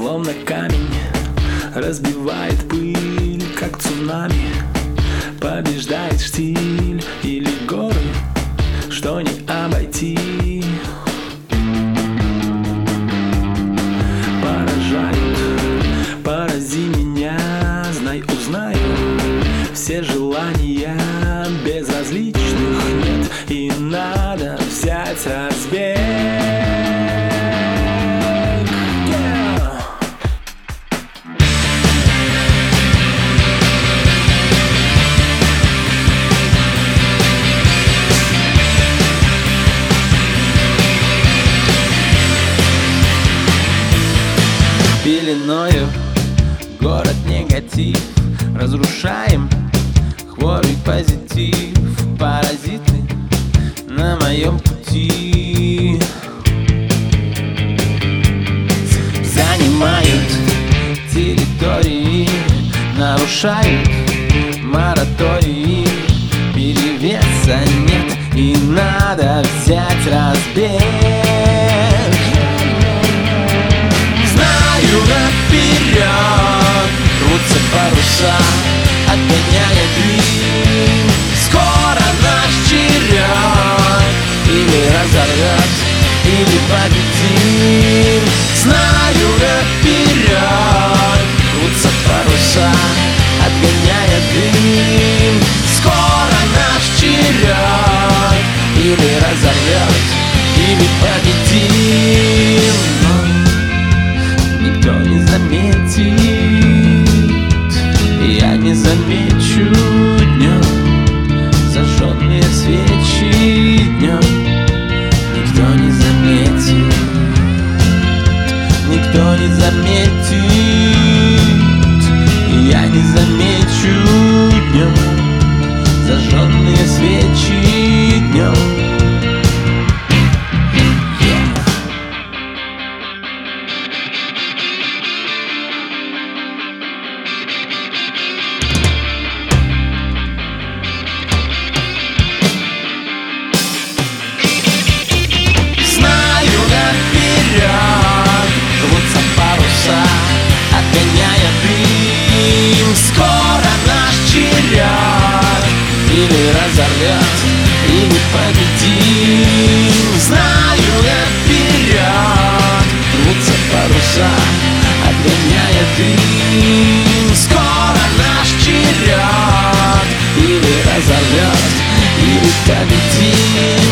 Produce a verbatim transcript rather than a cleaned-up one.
словно камень, разбивает пыль, как цунами. Побеждает штиль или горы, что не обойти. Поражают, порази меня, знай, узнаю. Все желания безразличных нет, и надо взять разбег. Пеленою город негатив разрушаем, хворый позитив, паразиты на моем пути. Занимают территории, нарушают моратории. Перевеса нет, и надо взять разбег. Наперед рвутся паруса, отгоняя дым. Скоро наш черед, или разорвет, или победим. Знаю, наперед рвутся паруса, отгоняя дым. Скоро наш черед, или разорвет, или победим. Никто не заметит, я не замечу днем зажженные свечи днем. Никто не заметит, никто не заметит, я не замечу днем зажженные свечи днем. Или разорвет, или победим. Знаю, наперед рвутся паруса, отгоняя дым. Скоро наш черед, или разорвет, или победим.